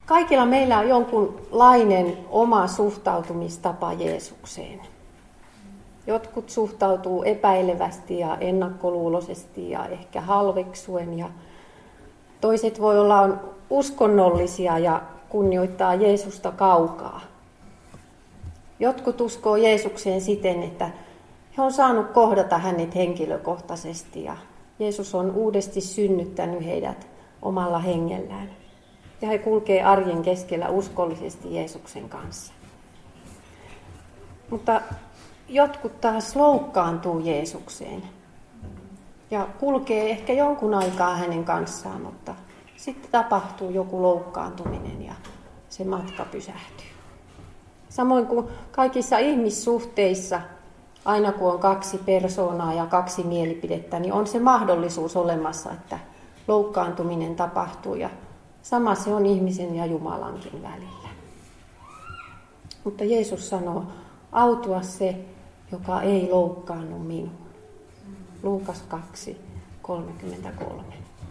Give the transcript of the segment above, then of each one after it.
Kaikilla meillä on jonkunlainen oma suhtautumistapa Jeesukseen. Jotkut suhtautuu epäilevästi ja ennakkoluuloisesti ja ehkä halveksuen. Ja toiset voi olla uskonnollisia ja kunnioittaa Jeesusta kaukaa. Jotkut uskoo Jeesukseen siten, että he on saanut kohdata hänet henkilökohtaisesti ja Jeesus on uudesti synnyttänyt heidät omalla hengellään. Ja he kulkee arjen keskellä uskollisesti Jeesuksen kanssa. Mutta jotkut taas loukkaantuu Jeesukseen ja kulkee ehkä jonkun aikaa hänen kanssaan, mutta sitten tapahtuu joku loukkaantuminen ja se matka pysähtyy. Samoin kuin kaikissa ihmissuhteissa, aina kun on kaksi persoonaa ja kaksi mielipidettä, niin on se mahdollisuus olemassa, että loukkaantuminen tapahtuu ja sama se on ihmisen ja Jumalankin välillä. Mutta Jeesus sanoo, autua se, joka ei loukkaannu minuun. Luukas 2:33.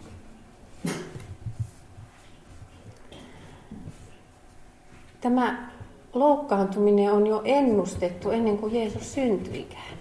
Tämä loukkaantuminen on jo ennustettu ennen kuin Jeesus syntyikään.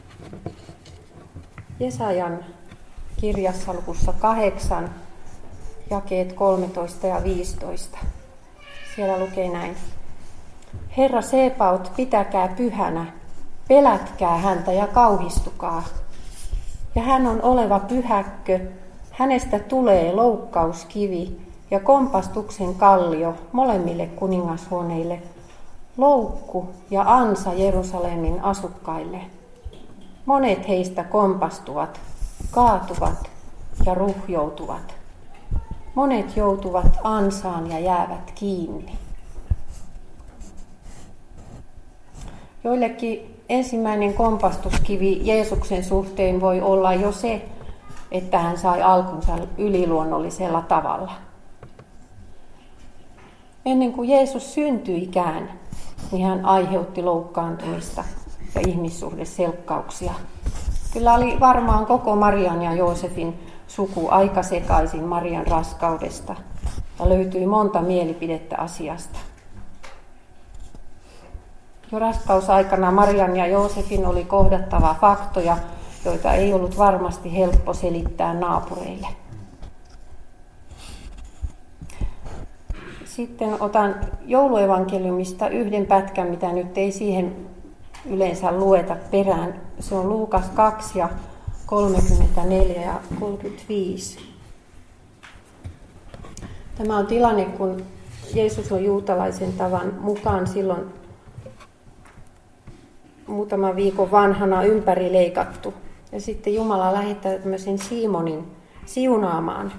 Jesajan kirjassa luvussa 8, jakeet 13 ja 15. Siellä lukee näin. Herra Sebaot, pitäkää pyhänä, pelätkää häntä ja kauhistukaa. Ja hän on oleva pyhäkkö, hänestä tulee loukkauskivi ja kompastuksen kallio molemmille kuningashuoneille, loukku ja ansa Jerusalemin asukkaille. Monet heistä kompastuvat, kaatuvat ja ruhjoutuvat. Monet joutuvat ansaan ja jäävät kiinni. Joillekin ensimmäinen kompastuskivi Jeesuksen suhteen voi olla jo se, että hän sai alkunsa yliluonnollisella tavalla. Ennen kuin Jeesus syntyikään, niin hän aiheutti loukkaantumista ja ihmissuhdeselkkauksia. Kyllä oli varmaan koko Marian ja Joosefin suku aika sekaisin Marian raskaudesta ja löytyi monta mielipidettä asiasta. Jo raskausaikana Marian ja Joosefin oli kohdattava faktoja, joita ei ollut varmasti helppo selittää naapureille. Sitten otan jouluevankeliumista yhden pätkän, mitä nyt ei siihen yleensä lueta perään. Se on Luukas 2 ja 34 ja 35. Tämä on tilanne, kun Jeesus on juutalaisen tavan mukaan silloin muutaman viikon vanhana ympärileikattu. Ja sitten Jumala lähettää tämmöisen Simonin siunaamaan.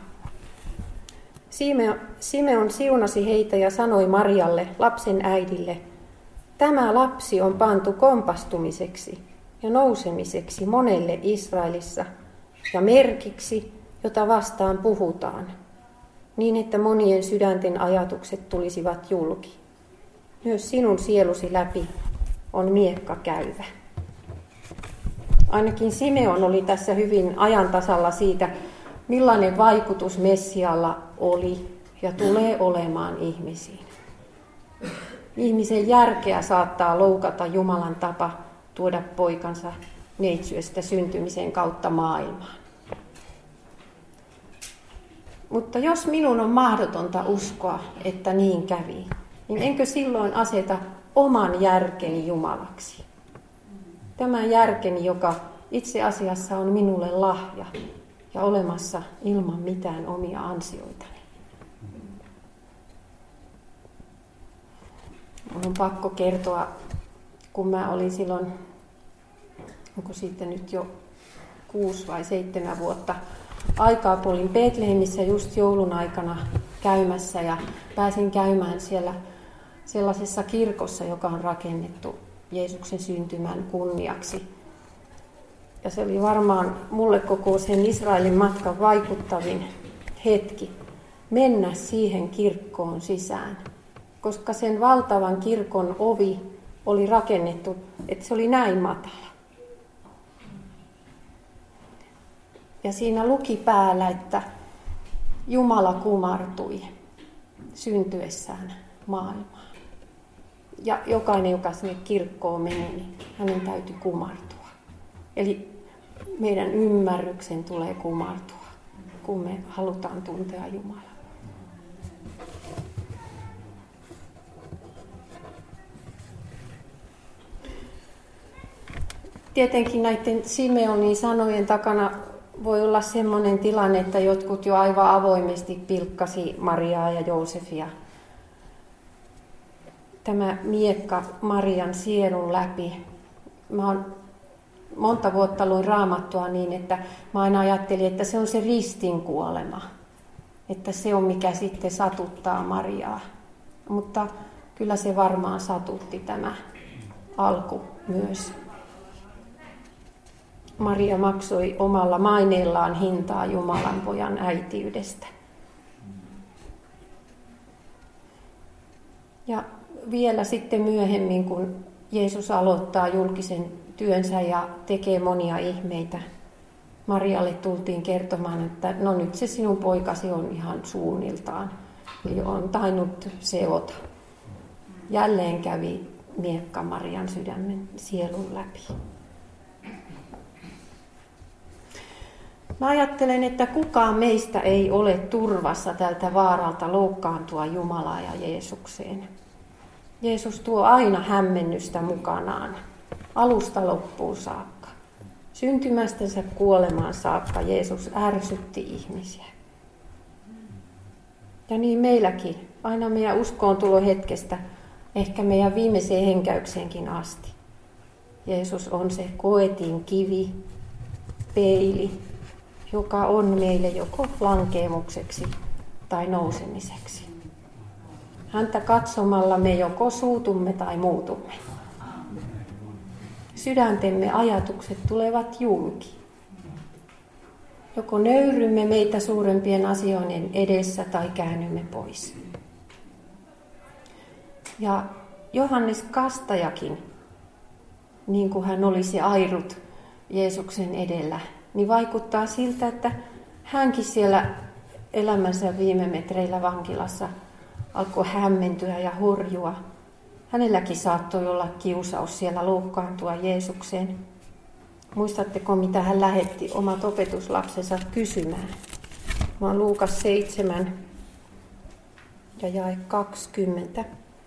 Simeon siunasi heitä ja sanoi Marialle, lapsen äidille, tämä lapsi on pantu kompastumiseksi ja nousemiseksi monelle Israelissa ja merkiksi, jota vastaan puhutaan, niin että monien sydänten ajatukset tulisivat julki. Myös sinun sielusi läpi on miekka käyvä. Ainakin Simeon oli tässä hyvin ajan tasalla siitä, millainen vaikutus Messialla oli ja tulee olemaan ihmisiin. Ihmisen järkeä saattaa loukata Jumalan tapa tuoda poikansa neitsyöstä syntymisen kautta maailmaan. Mutta jos minun on mahdotonta uskoa, että niin kävi, niin enkö silloin aseta oman järkeni Jumalaksi? Tämän järkeni, joka itse asiassa on minulle lahja ja olemassa ilman mitään omia ansioitani. Minun on pakko kertoa, kun mä olin silloin, onko siitä nyt jo 6 vai 7 vuotta aikaa, kun olin Betlehemissä just joulun aikana käymässä ja pääsin käymään siellä sellaisessa kirkossa, joka on rakennettu Jeesuksen syntymän kunniaksi. Ja se oli varmaan mulle koko sen Israelin matkan vaikuttavin hetki mennä siihen kirkkoon sisään, koska sen valtavan kirkon ovi oli rakennettu, että se oli näin matala. Ja siinä luki päällä, että Jumala kumartui. syntyessään maailmaan. Ja jokainen, joka sinne kirkkoon meni, niin hänen täytyy kumartua. Eli meidän ymmärryksen tulee kumartua, kun me halutaan tuntea Jumalaa. Tietenkin näiden Simeonin sanojen takana voi olla sellainen tilanne, että jotkut jo aivan avoimesti pilkkasi Mariaa ja Joosefia. Tämä miekka Marian sielun läpi. Mä oon monta vuotta luin Raamattua niin, että mä aina ajattelin, että se on se ristinkuolema. Että se on mikä sitten satuttaa Mariaa. Mutta kyllä se varmaan satutti tämä alku myös. Maria maksoi omalla maineellaan hintaa Jumalan pojan äitiydestä. Ja vielä sitten myöhemmin, kun Jeesus aloittaa julkisen työnsä ja tekee monia ihmeitä, Marialle tultiin kertomaan, että no nyt se sinun poikasi on ihan suunniltaan. Ja on tainnut seota. Jälleen kävi miekka Marian sydämen sielun läpi. Mä ajattelen, että kukaan meistä ei ole turvassa tältä vaaralta loukkaantua Jumalaa ja Jeesukseen. Jeesus tuo aina hämmennystä mukanaan, alusta loppuun saakka. Syntymästänsä kuolemaan saakka Jeesus ärsytti ihmisiä. Ja niin meilläkin, aina meidän uskoontulo hetkestä, ehkä meidän viimeiseen henkäykseenkin asti. Jeesus on se koetin kivi, peili, joka on meille joko lankeemukseksi tai nousemiseksi. Häntä katsomalla me joko suutumme tai muutumme. Sydäntemme ajatukset tulevat julki. Joko nöyrymme meitä suurempien asioiden edessä tai käännymme pois. Ja Johannes Kastajakin, niin kuin hän olisi airut Jeesuksen edellä, niin vaikuttaa siltä, että hänkin siellä elämänsä viime metreillä vankilassa alkoi hämmentyä ja horjua. Hänelläkin saattoi olla kiusaus siellä loukkaantua Jeesukseen. Muistatteko, mitä hän lähetti omat opetuslapsensa kysymään? Mä oon Luukas 7 ja jae 20.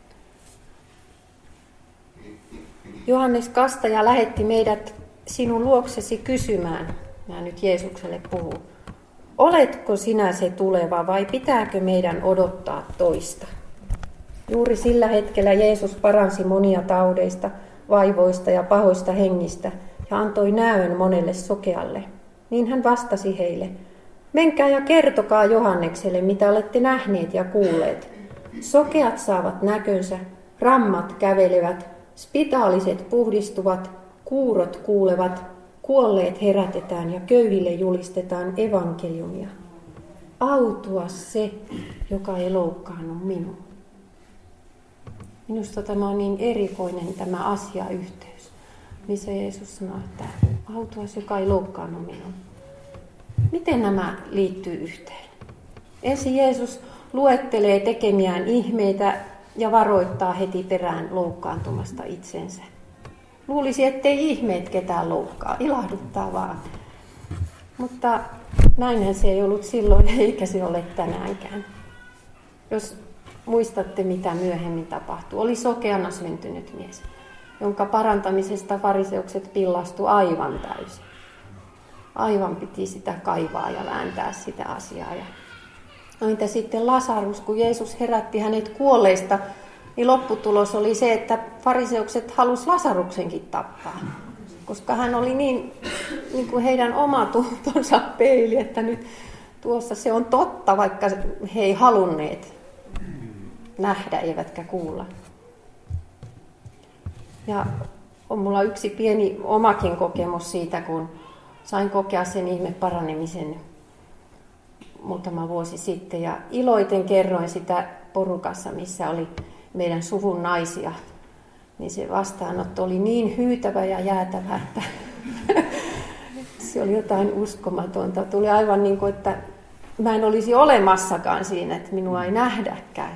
Johannes Kastaja lähetti meidät sinun luoksesi kysymään, mä nyt Jeesukselle puhun, oletko sinä se tuleva vai pitääkö meidän odottaa toista? Juuri sillä hetkellä Jeesus paransi monia taudeista, vaivoista ja pahoista hengistä ja antoi näön monelle sokealle. Niin hän vastasi heille, menkää ja kertokaa Johannekselle, mitä olette nähneet ja kuulleet. Sokeat saavat näkönsä, rammat kävelevät, spitaaliset puhdistuvat, kuurot kuulevat, kuolleet herätetään ja köyhille julistetaan evankeliumia. Autua se, joka ei loukkaannut minua. Minusta tämä on niin erikoinen tämä asiayhteys, missä Jeesus sanoo, että autua se, joka ei loukkaannut minua. Miten nämä liittyy yhteen? Ensin Jeesus luettelee tekemiään ihmeitä ja varoittaa heti perään loukkaantumasta itsensä. Luulisi, ettei ihmeet ketään loukkaa, ilahduttaa vaan. Mutta näinhän se ei ollut silloin, eikä se ole tänäänkään. Jos muistatte, mitä myöhemmin tapahtui, oli sokeana syntynyt mies, jonka parantamisesta fariseukset pillastu aivan täysin. Aivan piti sitä kaivaa ja vääntää sitä asiaa. Ja entä sitten Lasarus, kun Jeesus herätti hänet kuolleista, niin lopputulos oli se, että fariseukset halusi Lasaruksenkin tappaa. Koska hän oli niin kuin heidän oma tuntonsa peili, että nyt tuossa se on totta, vaikka he ei halunneet nähdä eivätkä kuulla. Ja on mulla yksi pieni omakin kokemus siitä, kun sain kokea sen ihme paranemisen muutama vuosi sitten. Ja iloiten kerroin sitä porukassa, missä oli meidän suvun naisia. Niin se vastaanotto oli niin hyytävä ja jäätävä, että se oli jotain uskomatonta. Tuli aivan niin kuin, että mä en olisi olemassakaan siinä, että minua ei nähdäkään.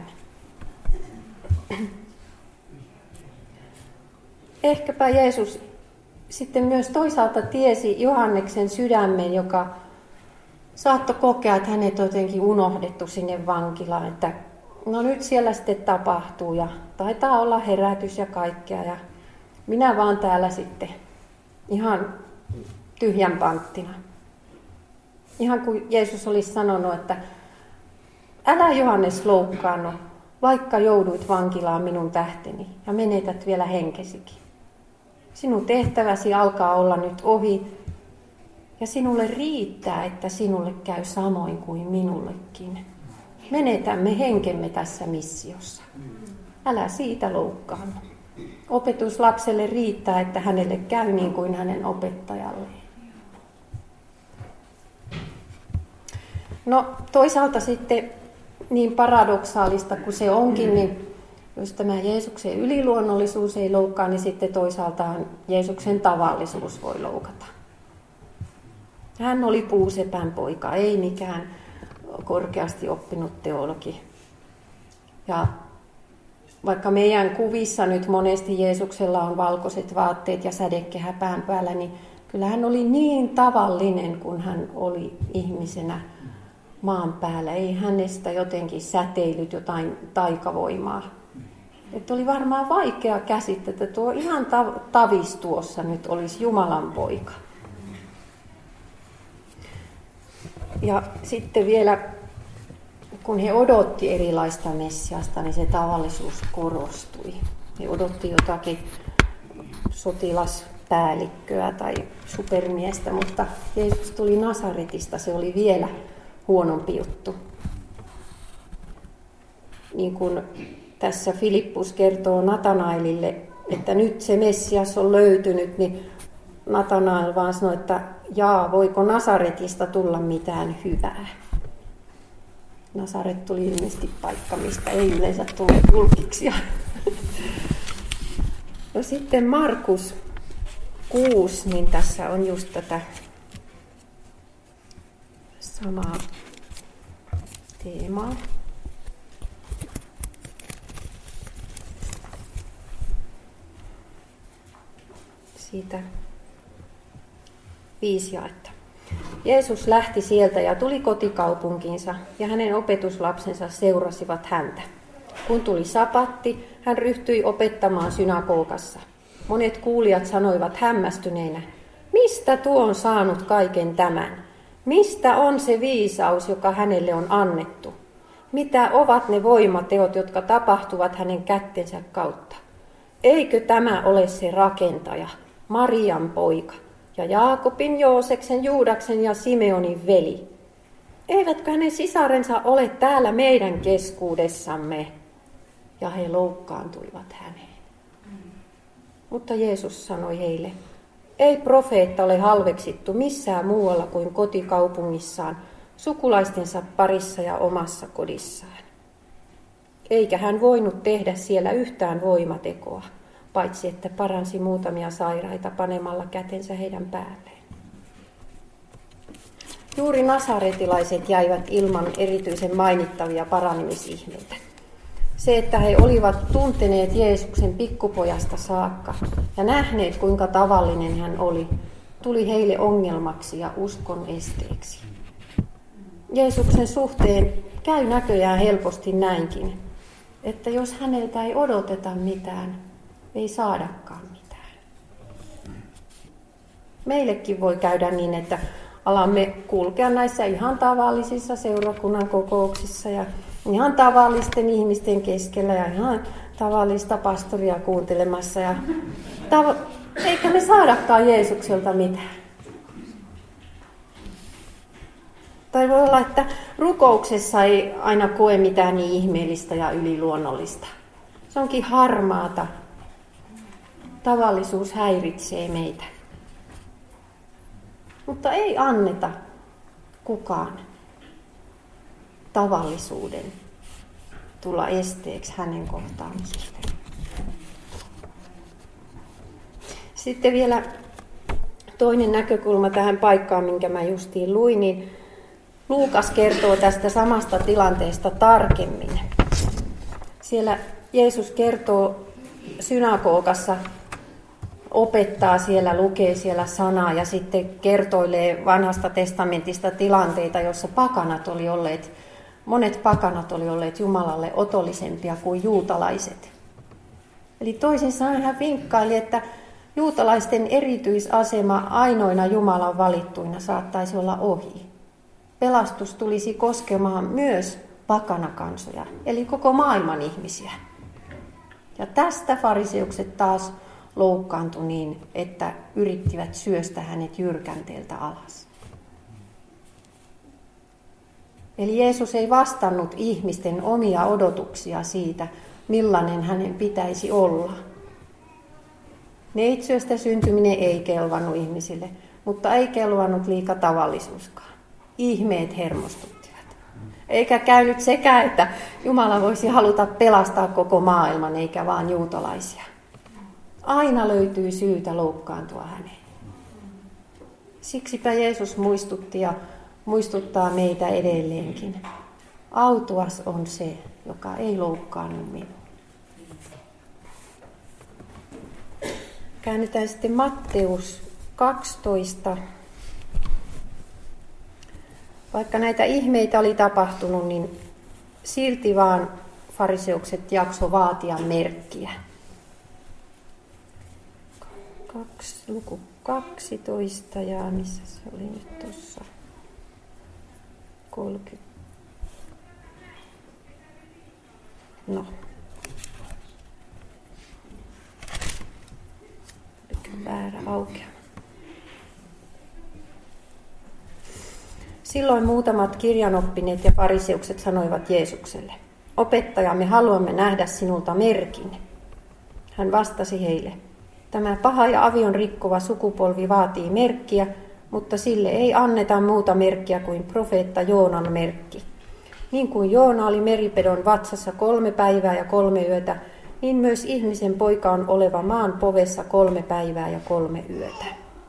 Ehkäpä Jeesus sitten myös toisaalta tiesi Johanneksen sydämen, joka saattoi kokea, että hänet on jotenkin unohdettu sinne vankilaan, että no nyt siellä sitten tapahtuu ja taitaa olla herätys ja kaikkea ja minä vaan täällä sitten ihan tyhjän panttina. Ihan kuin Jeesus olisi sanonut, että älä Johannes loukkaannu, vaikka jouduit vankilaan minun tähteni ja menetät vielä henkesikin. Sinun tehtäväsi alkaa olla nyt ohi ja sinulle riittää, että sinulle käy samoin kuin minullekin. Menetämme henkemme tässä missiossa. Älä siitä loukkaannu. Opetuslapselle riittää, että hänelle käy niin kuin hänen opettajalleen. No toisaalta sitten niin paradoksaalista kuin se onkin, niin jos tämä Jeesuksen yliluonnollisuus ei loukkaa, niin sitten toisaaltaan Jeesuksen tavallisuus voi loukata. Hän oli puusepän poika, ei mikään korkeasti oppinut teologi. Ja vaikka meidän kuvissa nyt monesti Jeesuksella on valkoiset vaatteet ja sädekehä pään päällä, niin kyllä hän oli niin tavallinen, kun hän oli ihmisenä maan päällä. Ei hänestä jotenkin säteilyt jotain taikavoimaa. Että oli varmaan vaikea käsittää, että tuo ihan tavis tuossa nyt olisi Jumalan poika. Ja sitten vielä, kun he odotti erilaista Messiasta, niin se tavallisuus korostui. He odotti jotakin sotilaspäällikköä tai supermiestä, mutta Jeesus tuli Nasaretista, se oli vielä huonompi juttu. Niin kuin tässä Filippus kertoo Natanaelille, että nyt se Messias on löytynyt, niin Natanael vaan sanoi, että voiko Nasaretista tulla mitään hyvää. Nasaret tuli ilmeisesti paikka, mistä ei yleensä tule julkiksi. No sitten Markus 6, niin tässä on just tätä samaa teemaa. Siitä 5 jaetta. Jeesus lähti sieltä ja tuli kotikaupunkiinsa, ja hänen opetuslapsensa seurasivat häntä. Kun tuli sapatti, hän ryhtyi opettamaan synagogassa. Monet kuulijat sanoivat hämmästyneinä, mistä tuo on saanut kaiken tämän? Mistä on se viisaus, joka hänelle on annettu? Mitä ovat ne voimateot, jotka tapahtuvat hänen kättensä kautta? Eikö tämä ole se rakentaja, Marian poika, ja Jaakobin, Jooseksen, Juudaksen ja Simeonin veli? Eivätkö hänen sisarensa ole täällä meidän keskuudessamme? Ja he loukkaantuivat häneen. Mutta Jeesus sanoi heille, ei profeetta ole halveksittu missään muualla kuin kotikaupungissaan, sukulaistensa parissa ja omassa kodissaan. Eikä hän voinut tehdä siellä yhtään voimatekoa, paitsi että paransi muutamia sairaita panemalla kätensä heidän päälleen. Juuri nasaretilaiset jäivät ilman erityisen mainittavia paranemisihmeitä. Se, että he olivat tunteneet Jeesuksen pikkupojasta saakka ja nähneet, kuinka tavallinen hän oli, tuli heille ongelmaksi ja uskon esteeksi. Jeesuksen suhteen käy näköjään helposti näinkin, että jos häneltä ei odoteta mitään, ei saadakaan mitään. Meillekin voi käydä niin, että alamme kulkea näissä ihan tavallisissa seurakunnan kokouksissa ja ihan tavallisten ihmisten keskellä ja ihan tavallista pastoria kuuntelemassa. Eikä me saadakaan Jeesukselta mitään. Tai voi olla, että rukouksessa ei aina koe mitään niin ihmeellistä ja yliluonnollista. Se onkin harmaata. Tavallisuus häiritsee meitä. Mutta ei anneta kukaan tavallisuuden tulla esteeksi hänen kohtaamisestaan. Sitten vielä toinen näkökulma tähän paikkaan, minkä mä justiin luin, niin Luukas kertoo tästä samasta tilanteesta tarkemmin. Siellä Jeesus kertoo synagogassa, opettaa siellä, lukee siellä sanaa ja sitten kertoilee vanhasta testamentista tilanteita, joissa monet pakanat oli olleet Jumalalle otollisempia kuin juutalaiset. Eli toisin sanoen hän vinkkaili, että juutalaisten erityisasema ainoina Jumalan valittuina saattaisi olla ohi. Pelastus tulisi koskemaan myös pakanakansoja, eli koko maailman ihmisiä. Ja tästä fariseukset taas loukkaantui niin, että yrittivät syöstä hänet jyrkänteeltä alas. Eli Jeesus ei vastannut ihmisten omia odotuksia siitä, millainen hänen pitäisi olla. Neitsyöstä syntyminen ei kelvannut ihmisille, mutta ei kelvannut liika tavallisuuskaan. Ihmeet hermostuttivat. Eikä käynyt sekään, että Jumala voisi haluta pelastaa koko maailman, eikä vaan juutalaisia. Aina löytyy syytä loukkaantua häneen. Siksipä Jeesus muistutti ja muistuttaa meitä edelleenkin. Autuas on se, joka ei loukkaannu minua. Käännetään sitten Matteus 12. Vaikka näitä ihmeitä oli tapahtunut, niin silti vaan fariseukset jakso vaatia merkkiä. Luku 12 ja missä se oli nyt tuossa? 30. No. Oliko väärä aukea? Silloin muutamat kirjanoppineet ja fariseukset sanoivat Jeesukselle: Opettaja, me haluamme nähdä sinulta merkin. Hän vastasi heille: Tämä paha ja avion rikkova sukupolvi vaatii merkkiä, mutta sille ei anneta muuta merkkiä kuin profeetta Joonan merkki. Niin kuin Joona oli meripedon vatsassa 3 päivää ja 3 yötä, niin myös ihmisen poika on oleva maan povessa 3 päivää ja 3 yötä.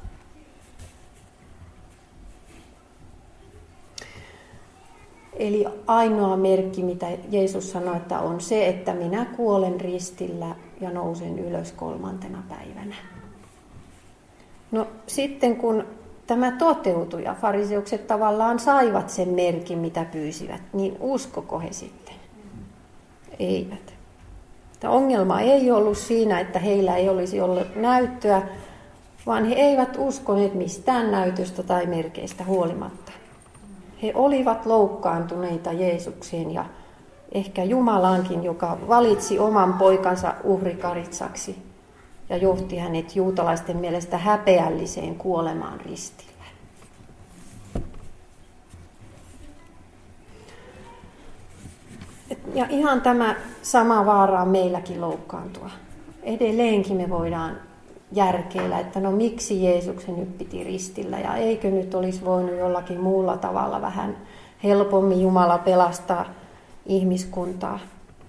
Eli ainoa merkki, mitä Jeesus sanoi, että on se, että minä kuolen ristillä ja nousen ylös 3. päivänä. No sitten kun tämä toteutui ja fariseukset tavallaan saivat sen merkin, mitä pyysivät, niin uskoko he sitten? Eivät. Tämä ongelma ei ollut siinä, että heillä ei olisi ollut näyttöä, vaan he eivät uskoneet mistään näytöstä tai merkeistä huolimatta. He olivat loukkaantuneita Jeesukseen ja ehkä Jumalaankin, joka valitsi oman poikansa uhrikaritsaksi ja johti hänet juutalaisten mielestä häpeälliseen kuolemaan ristillä. Ja ihan tämä sama vaara on meilläkin loukkaantua. Edelleenkin me voidaan järkeillä, että no miksi Jeesuksen nyt piti ristillä ja eikö nyt olisi voinut jollakin muulla tavalla vähän helpommin Jumala pelastaa ihmiskuntaa.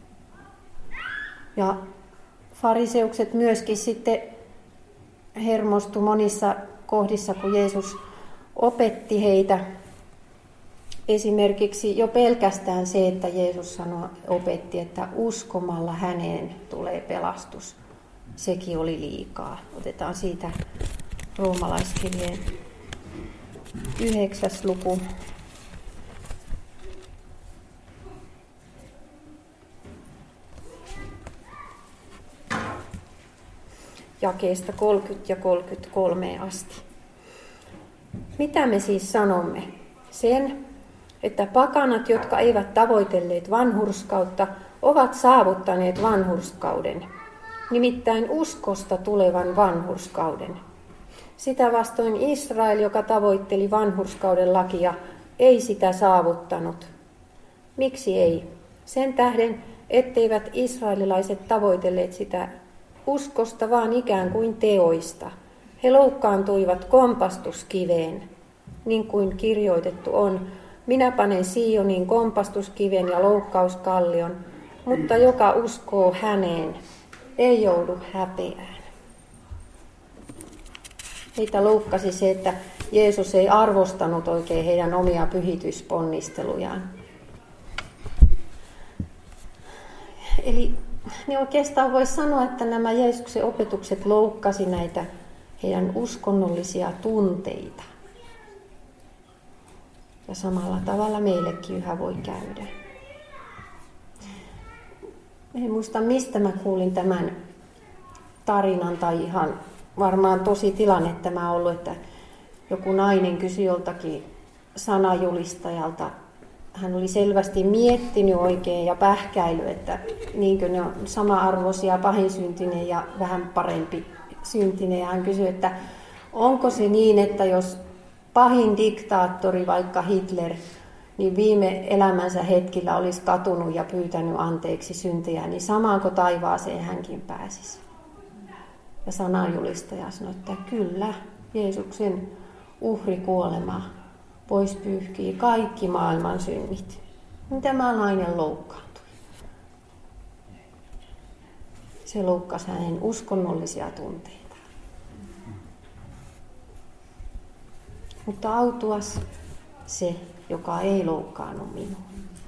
Ja fariseukset myöskin sitten hermostu monissa kohdissa, kun Jeesus opetti heitä. Esimerkiksi jo pelkästään se, että Jeesus opetti, että uskomalla häneen tulee pelastus. Sekin oli liikaa. Otetaan siitä roomalaiskirjeen 9. luku. Jakeesta 30 ja 33 asti. Mitä me siis sanomme? Sen, että pakanat, jotka eivät tavoitelleet vanhurskautta, ovat saavuttaneet vanhurskauden. Nimittäin uskosta tulevan vanhurskauden. Sitä vastoin Israel, joka tavoitteli vanhurskauden lakia, ei sitä saavuttanut. Miksi ei? Sen tähden, etteivät israelilaiset tavoitelleet sitä uskosta, vaan ikään kuin teoista. He loukkaantuivat kompastuskiveen, niin kuin kirjoitettu on: minä panen Sioniin kompastuskiven ja loukkauskallion, mutta joka uskoo häneen, ei joudu häpeään. Heitä loukkasi se, että Jeesus ei arvostanut oikein heidän omia pyhitysponnistelujaan. Eli niin oikeastaan voisi sanoa, että nämä Jeesuksen opetukset loukkasi näitä heidän uskonnollisia tunteita. Ja samalla tavalla meillekin yhä voi käydä. En muista, mistä mä kuulin tämän tarinan, tai ihan varmaan tosi tilanne tämä on ollut, että joku nainen kysyi joltakin sanajulistajalta. Hän oli selvästi miettinyt oikein ja pähkäily, että niinkö ne on sama-arvoisia pahinsyntinen ja vähän parempi syntinen. Ja hän kysyi, että onko se niin, että jos pahin diktaattori, vaikka Hitler, niin viime elämänsä hetkillä olisi katunut ja pyytänyt anteeksi syntejä, niin samaanko taivaaseen hänkin pääsisi? Ja sananjulistaja sanoi, että kyllä, Jeesuksen uhrikuolema pois pyyhkii kaikki maailman synnit. Tämä nainen loukkaantui. Se loukkasi hänen uskonnollisia tunteita. Mutta autuas se, joka ei loukkaannut minua.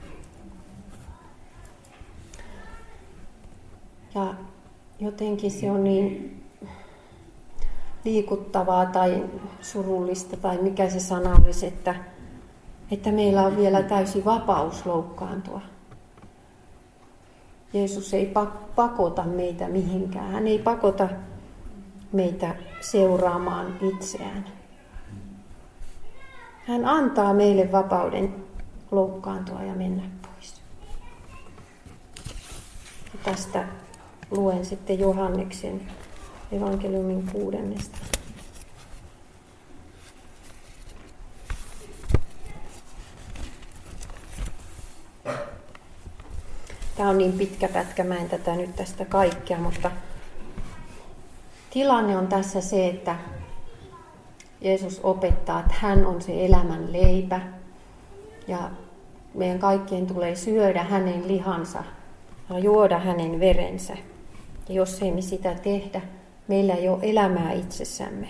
Ja jotenkin se on niin liikuttavaa tai surullista tai mikä se sana olisi, että meillä on vielä täysi vapaus loukkaantua. Jeesus ei pakota meitä mihinkään. Hän ei pakota meitä seuraamaan itseään. Hän antaa meille vapauden loukkaantua ja mennä pois. Ja tästä luen sitten Johanneksen evankeliumin 6. Tämä on niin pitkä pätkä, mä en tätä nyt tästä kaikkea, mutta tilanne on tässä se, että Jeesus opettaa, että hän on se elämän leipä ja meidän kaikkien tulee syödä hänen lihansa ja juoda hänen verensä. Ja jos ei me sitä tehdä, meillä ei ole elämää itsessämme.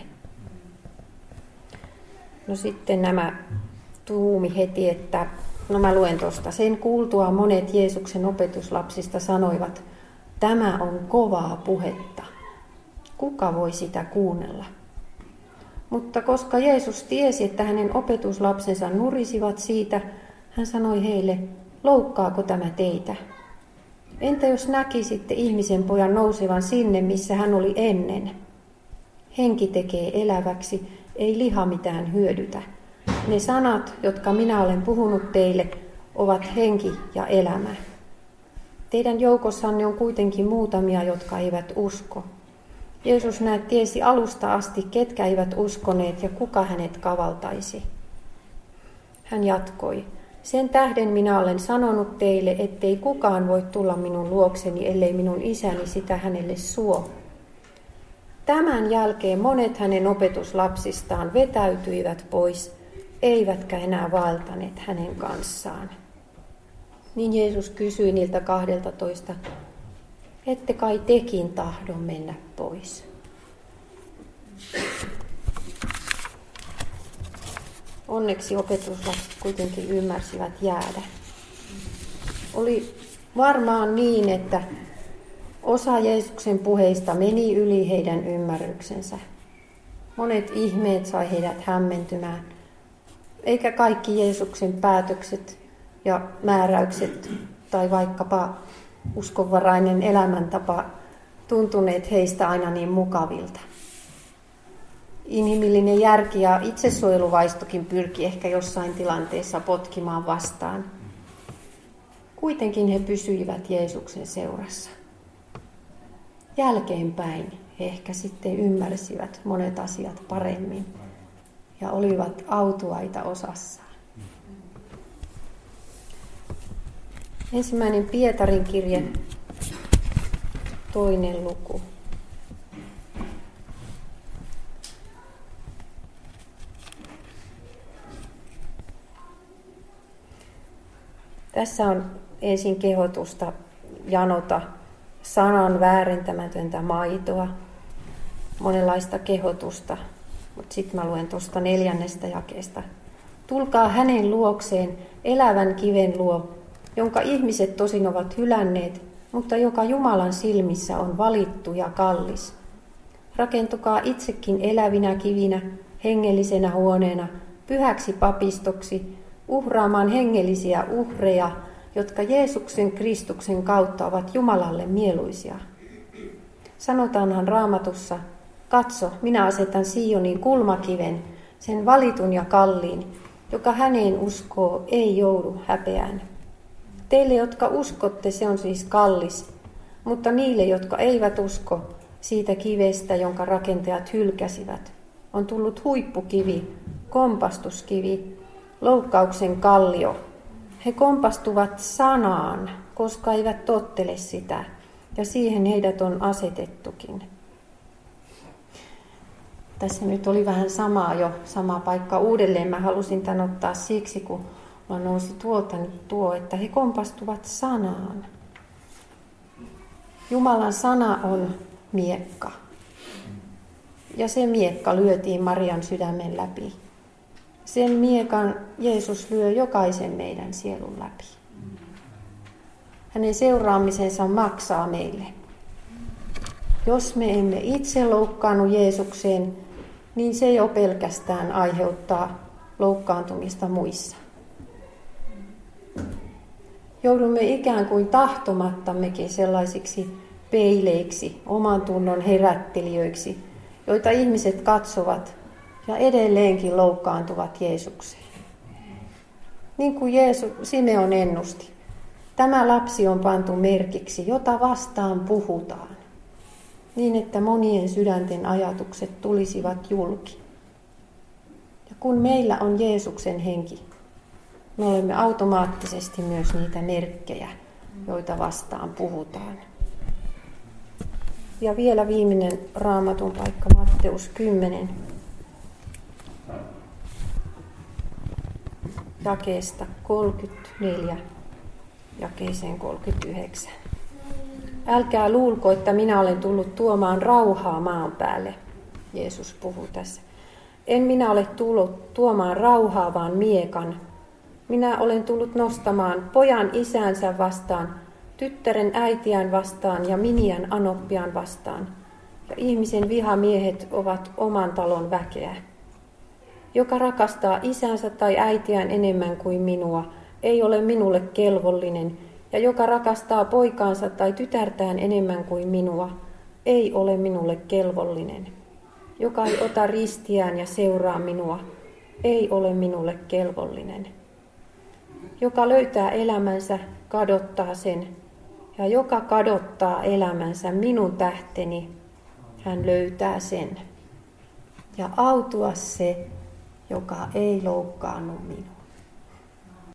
No sitten nämä tuumi heti, että no mä luen tuosta. Sen kuultua monet Jeesuksen opetuslapsista sanoivat, tämä on kovaa puhetta. Kuka voi sitä kuunnella? Mutta koska Jeesus tiesi, että hänen opetuslapsensa nurisivat siitä, hän sanoi heille, loukkaako tämä teitä? Entä jos näkisitte ihmisen pojan nousevan sinne, missä hän oli ennen? Henki tekee eläväksi, ei liha mitään hyödytä. Ne sanat, jotka minä olen puhunut teille, ovat henki ja elämä. Teidän joukossanne on kuitenkin muutamia, jotka eivät usko. Jeesus tiesi alusta asti, ketkä eivät uskoneet ja kuka hänet kavaltaisi. Hän jatkoi, sen tähden minä olen sanonut teille, ettei kukaan voi tulla minun luokseni, ellei minun isäni sitä hänelle suo. Tämän jälkeen monet hänen opetuslapsistaan vetäytyivät pois, eivätkä enää vaeltaneet hänen kanssaan. Niin Jeesus kysyi niiltä 12, ette kai tekin tahdo mennä pois? Onneksi opetuslapset kuitenkin ymmärsivät jäädä. Oli varmaan niin, että osa Jeesuksen puheista meni yli heidän ymmärryksensä. Monet ihmeet sai heidät hämmentymään, eikä kaikki Jeesuksen päätökset ja määräykset tai vaikkapa uskonvarainen elämäntapa tuntuneet heistä aina niin mukavilta. Inhimillinen järki ja itsesuojeluvaistokin pyrki ehkä jossain tilanteessa potkimaan vastaan. Kuitenkin he pysyivät Jeesuksen seurassa. Jälkeenpäin he ehkä sitten ymmärsivät monet asiat paremmin ja olivat autuaita osassaan. 1. Pietarin kirje, 2. luku. Tässä on ensin kehotusta janota sanan väärentämätöntä maitoa, monenlaista kehotusta Mutta sitten mä luen tuosta 4. jakeesta. Tulkaa hänen luokseen elävän kiven luo, jonka ihmiset tosin ovat hylänneet, mutta joka Jumalan silmissä on valittu ja kallis. Rakentukaa itsekin elävinä kivinä, hengellisenä huoneena, pyhäksi papistoksi, uhraamaan hengellisiä uhreja, jotka Jeesuksen Kristuksen kautta ovat Jumalalle mieluisia. Sanotaanhan Raamatussa, katso, minä asetan Sionin kulmakiven, sen valitun ja kalliin, joka häneen uskoo, ei joudu häpeään. Teille, jotka uskotte, se on siis kallis, mutta niille, jotka eivät usko, siitä kivestä, jonka rakentajat hylkäsivät, on tullut huippukivi, kompastuskivi, loukkauksen kallio. He kompastuvat sanaan, koska eivät tottele sitä, ja siihen heidät on asetettukin. Tässä nyt oli vähän sama paikka uudelleen. Mä halusin tän ottaa siksi, kun mä nousi tuolta nyt että he kompastuvat sanaan. Jumalan sana on miekka. Ja se miekka lyötiin Marian sydämen läpi. Sen miekan Jeesus lyö jokaisen meidän sielun läpi. Hänen seuraamisensa maksaa meille. Jos me emme itse loukkaannu Jeesukseen, niin se jo pelkästään aiheuttaa loukkaantumista muissa. Joudumme ikään kuin tahtomattammekin sellaisiksi peileiksi, oman tunnon herättelijöiksi, joita ihmiset katsovat ja edelleenkin loukkaantuvat Jeesukseen. Niin kuin Simeon ennusti, tämä lapsi on pantu merkiksi, jota vastaan puhutaan, niin että monien sydänten ajatukset tulisivat julki. Ja kun meillä on Jeesuksen henki, me olemme automaattisesti myös niitä merkkejä, joita vastaan puhutaan. Ja vielä viimeinen Raamatun paikka, Matteus 10, jakeesta 34 jakeeseen 39. Älkää luulko, että minä olen tullut tuomaan rauhaa maan päälle. Jeesus puhuu tässä. En minä ole tullut tuomaan rauhaa, vaan miekan. Minä olen tullut nostamaan pojan isänsä vastaan, tyttären äitiään vastaan ja miniän anoppiaan vastaan. Ja ihmisen vihamiehet ovat oman talon väkeä. Joka rakastaa isänsä tai äitiään enemmän kuin minua, ei ole minulle kelvollinen. Ja joka rakastaa poikaansa tai tytärtään enemmän kuin minua, ei ole minulle kelvollinen. Joka ei ota ristiään ja seuraa minua, ei ole minulle kelvollinen. Joka löytää elämänsä, kadottaa sen. Ja joka kadottaa elämänsä minun tähteni, hän löytää sen. Ja autua se, joka ei loukkaannu minua.